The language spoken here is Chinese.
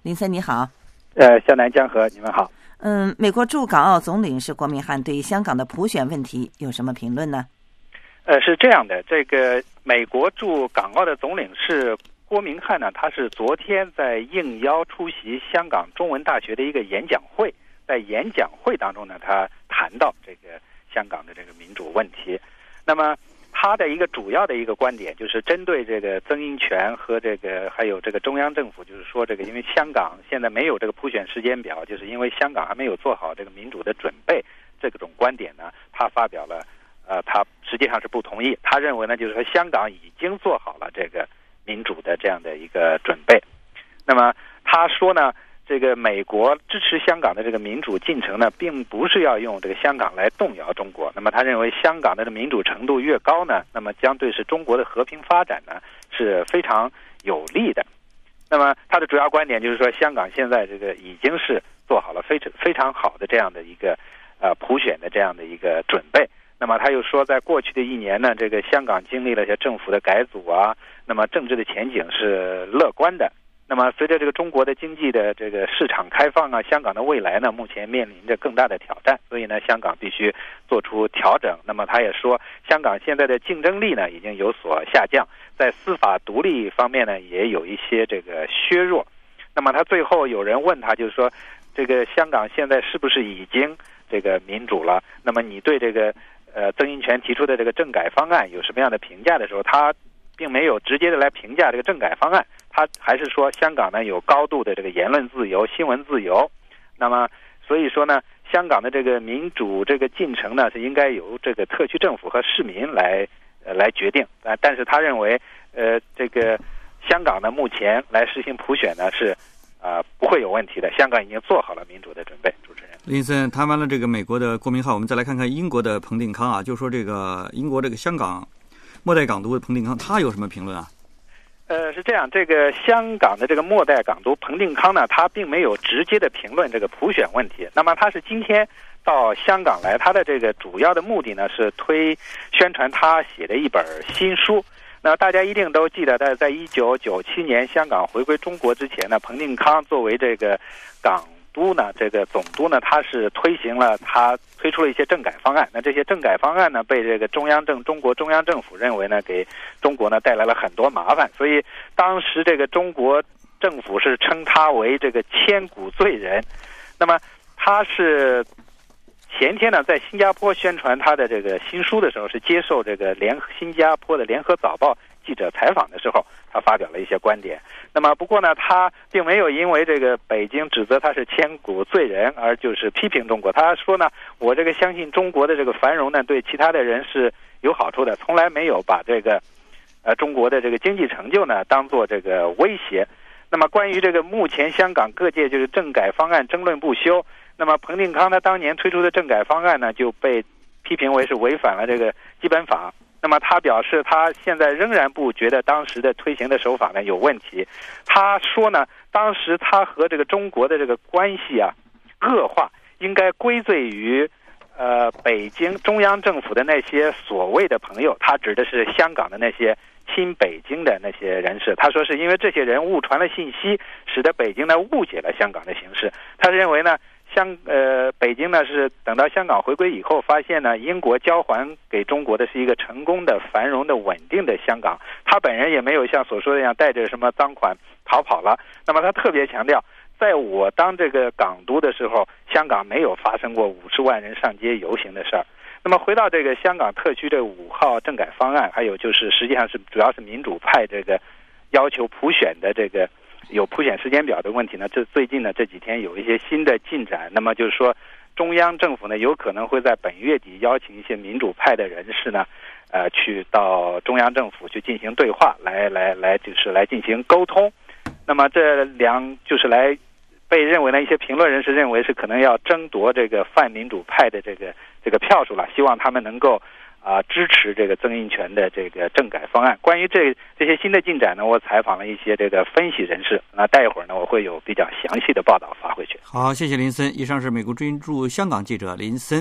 林森你好。 向南江河，你们好。 美国驻港澳总领事郭明汉对香港的普选问题有什么评论呢？ 是这样的，这个美国驻港澳的总领事郭明汉呢，他是昨天在应邀出席香港中文大学的一个演讲会，在演讲会当中呢，他谈到这个香港的这个民主问题。那么他的一个主要的一个观点就是针对这个曾荫权和这个还有这个中央政府，就是说这个因为香港现在没有这个普选时间表，就是因为香港还没有做好这个民主的准备，这种观点呢，他发表了他实际上是不同意。他认为呢，就是说香港已经做好了这个民主的这样的一个准备。那么他说呢，这个美国支持香港的这个民主进程呢，并不是要用这个香港来动摇中国。那么他认为香港的民主程度越高呢，那么将对是中国的和平发展呢是非常有利的。那么他的主要观点就是说，香港现在这个已经是做好了非常好的这样的一个普选的这样的一个准备。那么他又说，在过去的一年呢，这个香港经历了一些政府的改组啊，那么政治的前景是乐观的。那么随着这个中国的经济的这个市场开放啊，香港的未来呢目前面临着更大的挑战，所以呢香港必须做出调整。那么他也说，香港现在的竞争力呢已经有所下降，在司法独立方面呢也有一些这个削弱。那么他最后有人问他，就是说这个香港现在是不是已经这个民主了？那么你对这个曾荫权提出的这个政改方案有什么样的评价的时候，他并没有直接的来评价这个政改方案，他还是说香港呢有高度的这个言论自由、新闻自由。那么所以说呢，香港的这个民主这个进程呢是应该由这个特区政府和市民来决定。但是他认为这个香港呢目前来实行普选呢是不会有问题的，香港已经做好了民主的准备。主持人林森谈完了这个美国的郭明汉，我们再来看看英国的彭定康啊，就说这个英国这个香港末代港督的彭定康，他有什么评论啊？ 是这样，这个香港的这个末代港督彭定康呢，他并没有直接的评论这个普选问题。那么他是今天到香港来，他的这个主要的目的呢是宣传他写的一本新书。那大家一定都记得，在1997年香港回归中国之前呢，彭定康作为这个港督呢，这个总督呢，他推出了一些政改方案。那这些政改方案呢，被这个中国中央政府认为呢，给中国呢带来了很多麻烦，所以当时这个中国政府是称他为这个千古罪人。那么他是前天呢，在新加坡宣传他的这个新书的时候，是接受这个新加坡的联合早报记者采访的时候，他发表了一些观点。那么不过呢，他并没有因为这个北京指责他是千古罪人而就是批评中国。他说呢，我这个相信中国的这个繁荣呢对其他的人是有好处的，从来没有把这个中国的这个经济成就呢当做这个威胁。那么关于这个目前香港各界就是政改方案争论不休，那么彭定康他当年推出的政改方案呢就被批评为是违反了这个基本法。那么他表示，他现在仍然不觉得当时的推行的手法呢有问题。他说呢，当时他和这个中国的这个关系恶化，应该归罪于北京中央政府的那些所谓的朋友，他指的是香港的那些亲北京的那些人士。他说是因为这些人误传了信息，使得北京呢误解了香港的形势。他认为呢，北京呢是等到香港回归以后，发现呢英国交还给中国的是一个成功的、繁荣的、稳定的香港。他本人也没有像所说的那样带着什么赃款逃跑了。那么他特别强调，在我当这个港督的时候，香港没有发生过50万人上街游行的事儿。那么回到这个香港特区的5号政改方案，还有就是实际上是主要是民主派这个要求普选的这个有普选时间表的问题呢，最近呢这几天有一些新的进展。那么就是说，中央政府呢有可能会在本月底邀请一些民主派的人士呢，去到中央政府去进行对话，就是来进行沟通。那么就是来被认为呢，一些评论人士认为是可能要争夺这个泛民主派的这个票数了，希望他们能够支持这个曾荫权的这个政改方案。关于这些新的进展呢，我采访了一些这个分析人士，那待一会儿呢我会有比较详细的报道发回去。 好，谢谢林森。以上是美国之音驻香港记者林森。